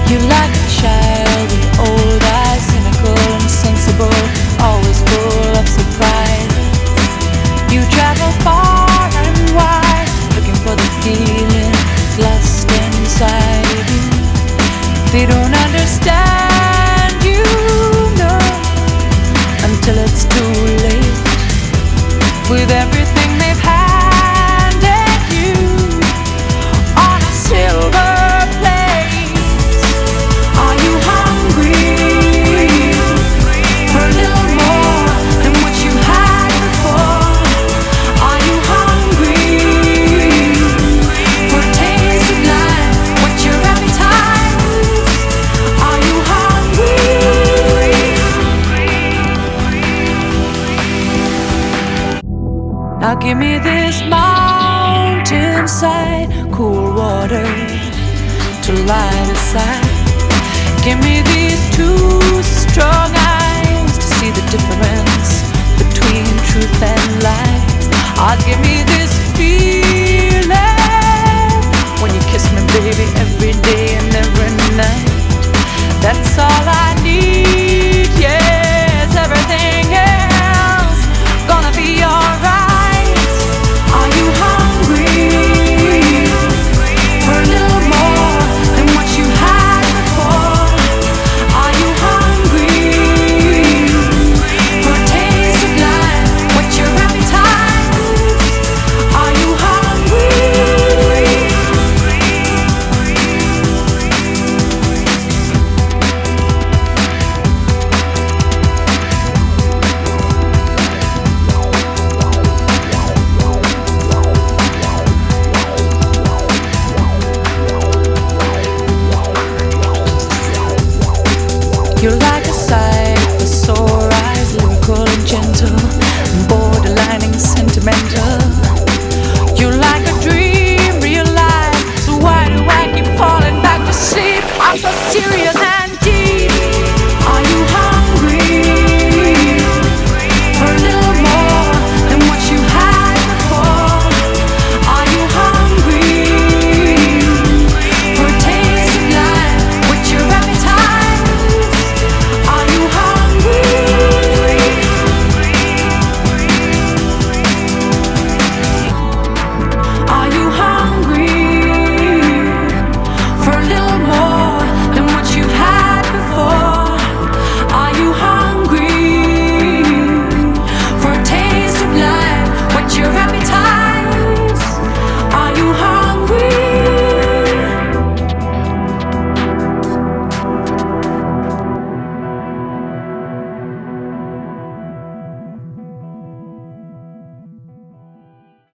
You're like a child with old eyes, cynical and sensible, always full of surprises. You travel far and wide, looking for the feeling lost inside you. They don't understand you, no, until it's too late. With everything they've handed you on a silver plate. Are you hungry for a little more than what you had before? Are you hungry for a taste of life? What's your appetite? Are you hungry? Now give me this mountainside, cool water to light aside. Give me these two strong eyes to see the difference between truth and lies. Give me this feeling when you kiss me, baby, every day and every night. That's all I need, yes, everything else gonna be alright. Are you hungry for a little more than what you had before? Are you hungry for a taste of life? What's your appetite? Are you hungry? You're like a sight for sore eyes, lyrical and gentle, borderline sentimental. You're like a dream realized, so why do I keep falling back to sleep? I'm so serious.